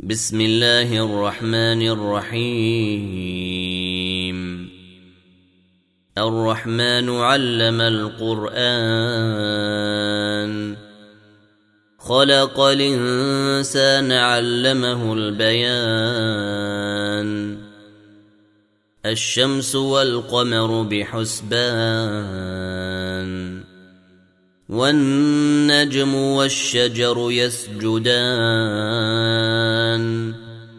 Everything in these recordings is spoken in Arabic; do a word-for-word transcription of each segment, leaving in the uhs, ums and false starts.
بسم الله الرحمن الرحيم. الرحمن علم القرآن، خلق الإنسان علمه البيان. الشمس والقمر بحسبان، والنجم والشجر يسجدان،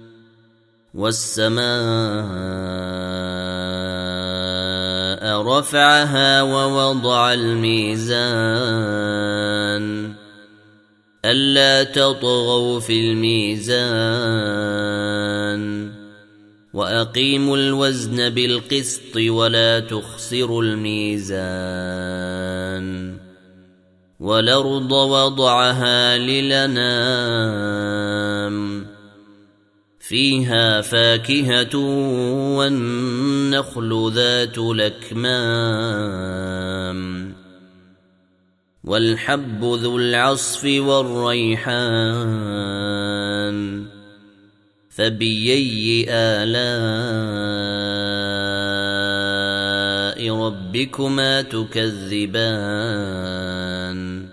والسماء رفعها ووضع الميزان، ألا تطغوا في الميزان، وأقيموا الوزن بالقسط ولا تخسروا الميزان. والأرض وضعها للأنام، فيها فاكهة والنخل ذات الأكمام، والحب ذو العصف والريحان. فبأي آلاء ربكما تكذبان؟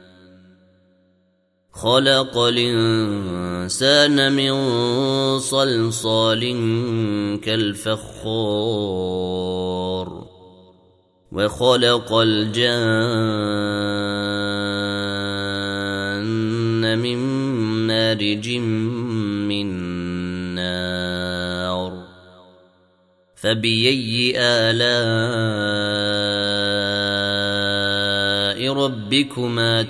خلق الإنسان من صلصال كالفخار، وخلق الجان من مارج من نار. فبأي آلاء ربكما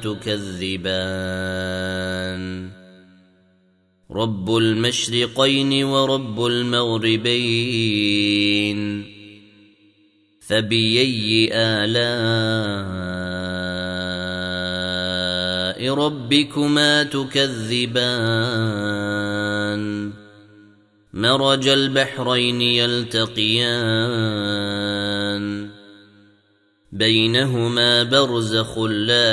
تكذبان؟ رب المشرقين ورب المغربين. فبأي آلاء ربكما تكذبان؟ مرج البحرين يلتقيان، بينهما برزخ لا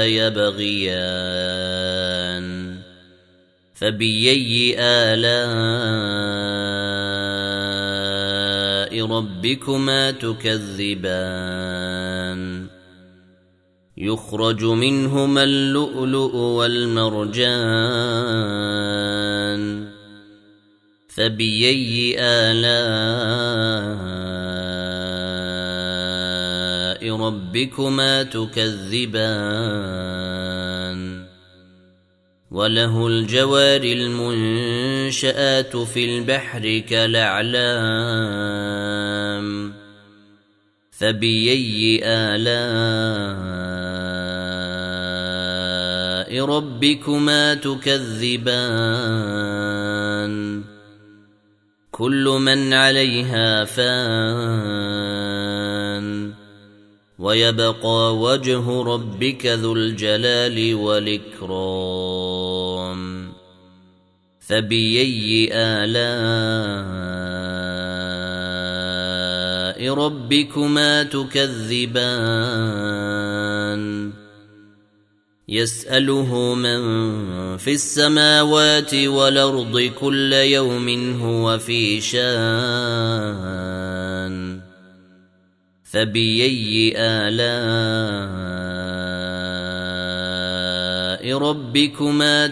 يبغيان. فبأي آلاء ربكما تكذبان؟ يخرج منهما اللؤلؤ والمرجان. فبأي آلاء ربكما تكذبان؟ وله الجوار المنشآت في البحر كالأعلام. فبأي آلاء ربكما تكذبان؟ كل من عليها فان، ويبقى وجه ربك ذو الجلال والإكرام. فبأي آلاء ربكما تكذبان؟ يسأله من في السماوات والأرض كل يوم هو في شان. فبأي آلاء ربكما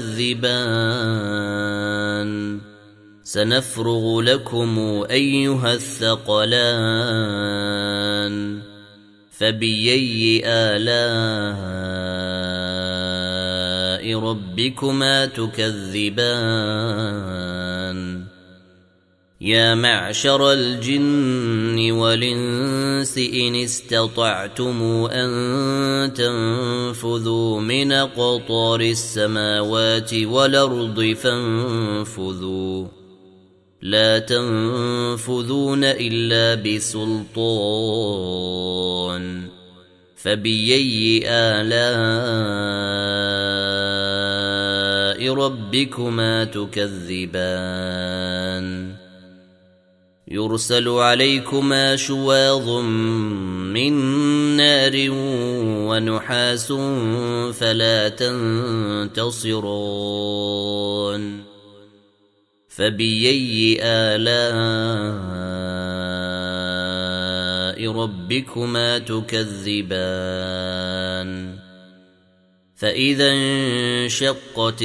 تكذبان؟ سنفرغ لكم أيها الثقلان. فبأي آلاء ربكما تكذبان؟ يا معشر الجن والإنس إن استطعتم أن تنفذوا من أقطار السماوات والأرض فانفذوا، لا تنفذون إلا بسلطان. فبأي آلاء ربكما تكذبان؟ يرسل عليكما شواظ من نار ونحاس فلا تنتصرون. فبأي آلاء ربكما تكذبان فإذا انشقت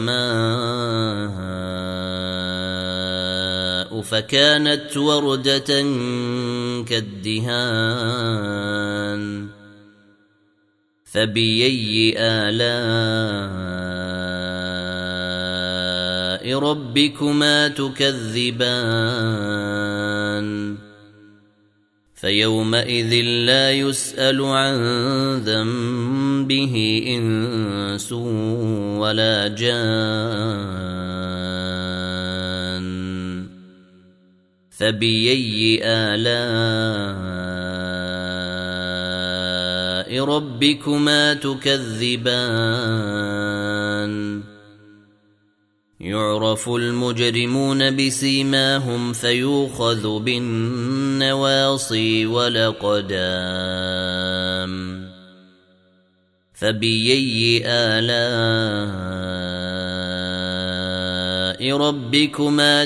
السماء فكانت وردة كالدهان فبأي آلاء ربكما تكذبان فيومئذ لا يسأل عن ذنبه إنس ولا جان فبأي آلاء ربكما تكذبان يعرف المجرمون بسيماهم فيؤخذ بالنواصي والأقدام فبأي آلاء ربكما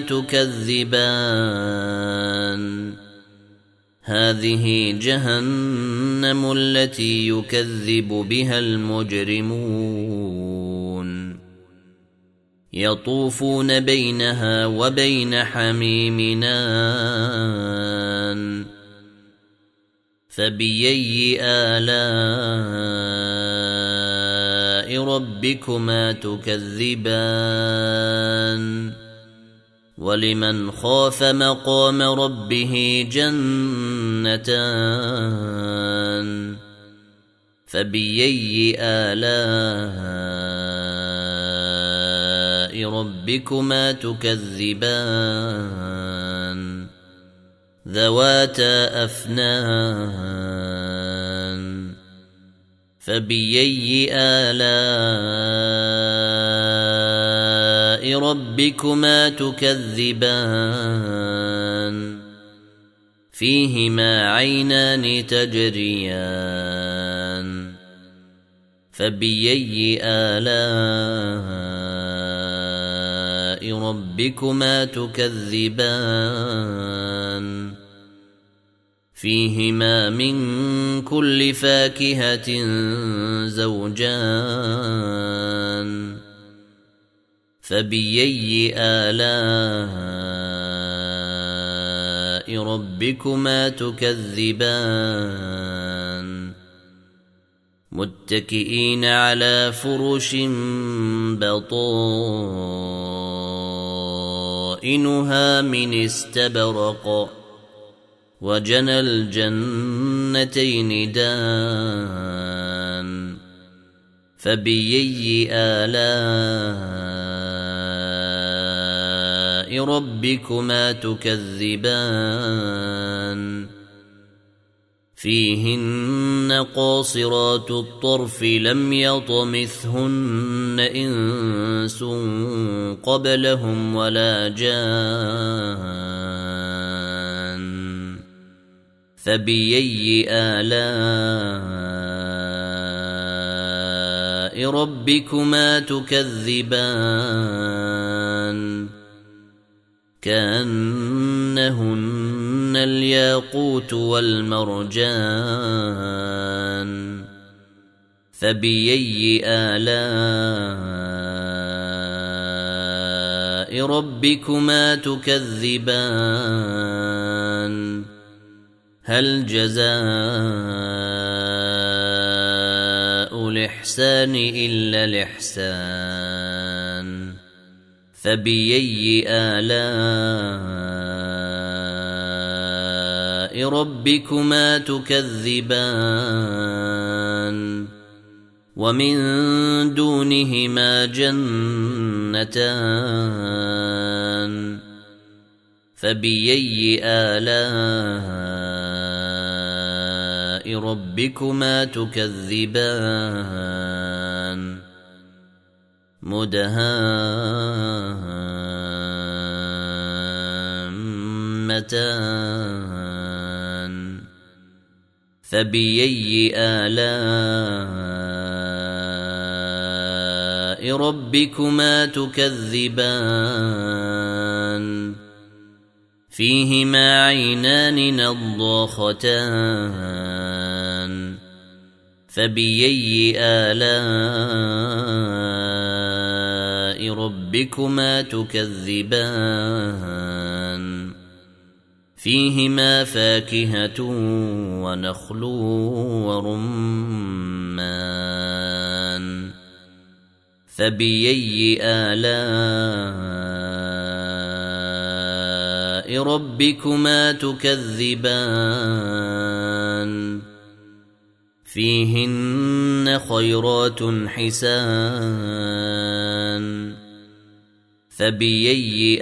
تكذبان هذه جهنم التي يكذب بها المجرمون يطوفون بينها وبين حميم آن فبأي آلاء ربكما تكذبان ولمن خاف مقام ربه جنتان فبأي آلاء ربكما تكذبان ذواتا أفنان فبأي آلاء ربكما تكذبان فيهما عينان تجريان فبأي آلاء ربكما تكذبان فيهما من كل فاكهة زوجان فبأي آلاء ربكما تكذبان متكئين على فرش بطائنها من استبرق وجنى الجنتين دان فبأي آلاء ربكما تكذبان فيهن قاصرات الطرف لم يطمثهن إنس قبلهم ولا جان فبأي آلاء ربكما تكذبان كأنهن الياقوت والمرجان فبأي آلاء ربكما تكذبان هل جزاء الإحسان إلا الإحسان فبأي آلاء ربكما تكذبان ومن دونهما جنتان فبأي آلاء ربكما تكذبان مدهامتان فبأي آلاء ربكما تكذبان فيهما عينان نضاختان فبأي آلاء ربكما تكذبان فيهما فاكهة ونخل ورمان فبأي آلاء ربكما تكذبان فيهن خيرات حسان فبأي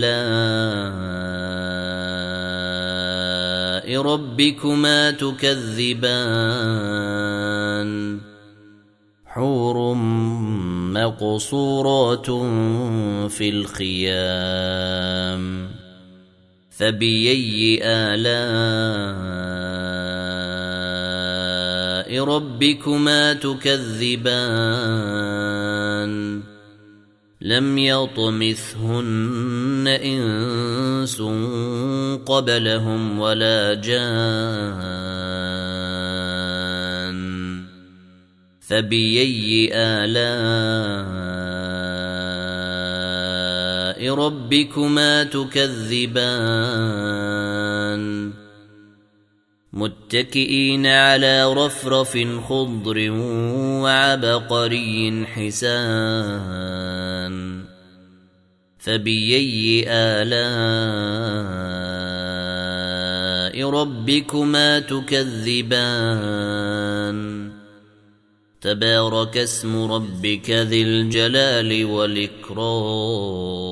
آلاء ربكما تكذبان حور مقصورات في الخيام فبأي آلاء ربكما تكذبان لم يطمثهن إنس قبلهم ولا جان فبأي آلاء ربكما تكذبان متكئين على رفرف خضر وعبقري حسان فبأي آلاء ربكما تكذبان تبارك اسم ربك ذي الجلال والإكرام